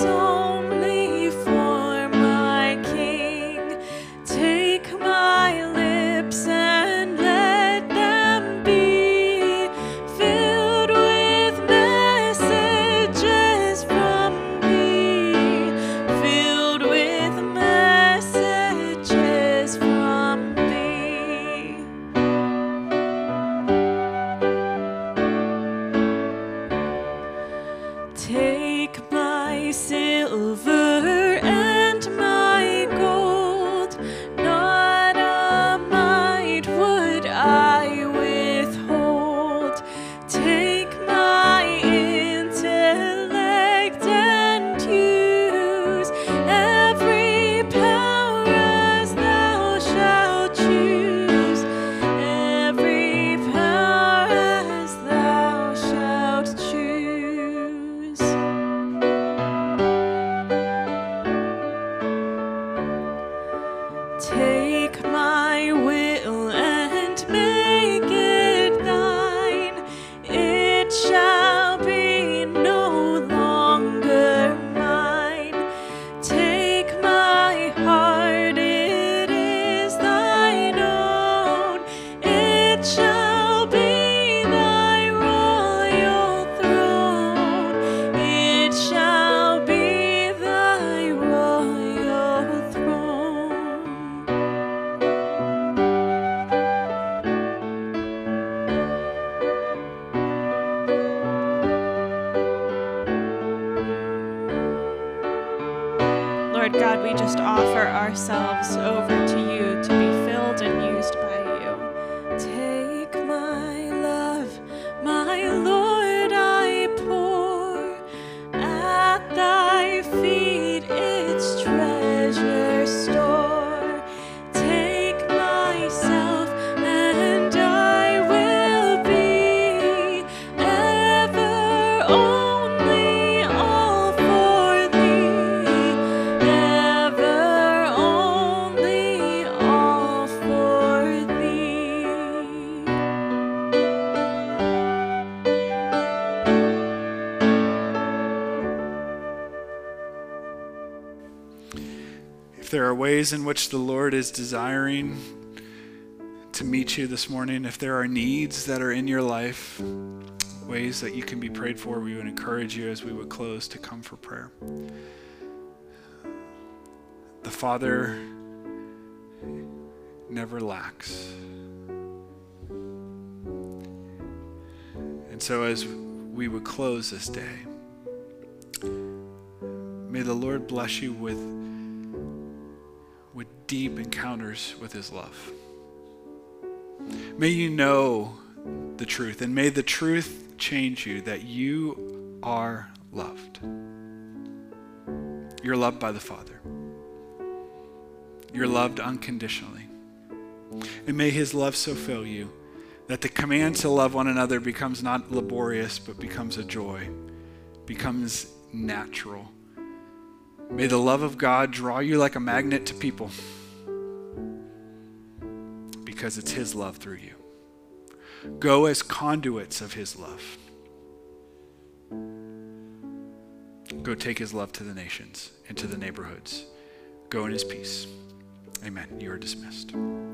only for my King. Take my lips and let them be filled with messages from thee, filled with messages from thee. Take my silver and my gold, not a mite would I withhold. Take my intellect and use every power as thou shalt choose, every power as thou shalt choose. Take my will and make it thine. It shall be no longer mine. Take my heart, it is thine own. It shall be thy royal throne. It shall be thy royal throne. Lord God, we just offer ourselves over to you to be filled and used by you. Take my love, my Lord, I pour at thy feet its treasure store. Take myself and I will be ever only all for thee, ever only all for thee. If there are ways in which the Lord is desiring to meet you this morning, if there are needs that are in your life, ways that you can be prayed for, we would encourage you as we would close to come for prayer. The Father never lacks. And so as we would close this day, may the Lord bless you with deep encounters with his love. May you know the truth, and may the truth change you that you are loved. You're loved by the Father. You're loved unconditionally. And may his love so fill you that the command to love one another becomes not laborious, but becomes a joy, becomes natural. May the love of God draw you like a magnet to people, because it's his love through you. Go as conduits of his love. Go take his love to the nations and to the neighborhoods. Go in his peace. Amen. You are dismissed.